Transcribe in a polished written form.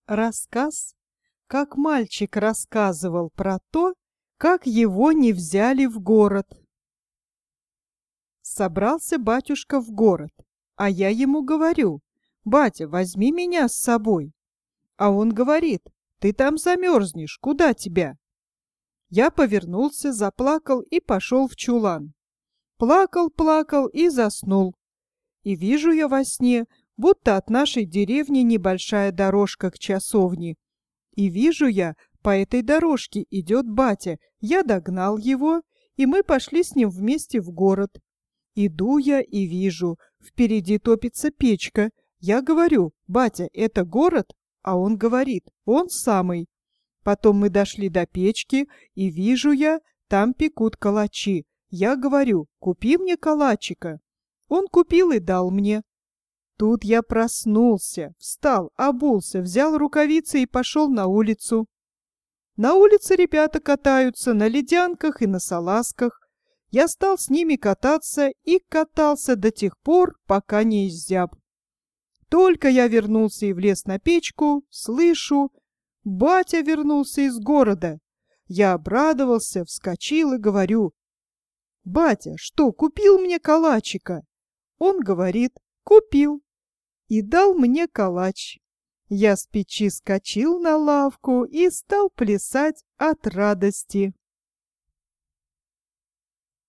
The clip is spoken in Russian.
Рассказ, как мальчик рассказывал про то, как его не взяли в город. Собрался батюшка в город, а я ему говорю: «Батя, возьми меня с собой». А он говорит: «Ты там замерзнешь, куда тебя?» Я повернулся, заплакал и пошел в чулан. Плакал, плакал и заснул. И вижу я во сне, будто от нашей деревни небольшая дорожка к часовне. И вижу я, по этой дорожке идет батя. Я догнал его, и мы пошли с ним вместе в город. Иду я и вижу, впереди топится печка. Я говорю: «Батя, это город?» А он говорит: «Он самый». Потом мы дошли до печки, и вижу я, там пекут калачи. Я говорю: «Купи мне калачика». Он купил и дал мне. Тут я проснулся, встал, обулся, взял рукавицы и пошел на улицу. На улице ребята катаются на ледянках и на салазках. Я стал с ними кататься и катался до тех пор, пока не изяб. Только я вернулся и влез на печку, слышу: батя вернулся из города. Я обрадовался, вскочил и говорю: «Батя, что, купил мне калачика?» Он говорит: «Купил». И дал мне калач. Я с печи скочил на лавку и стал плясать от радости.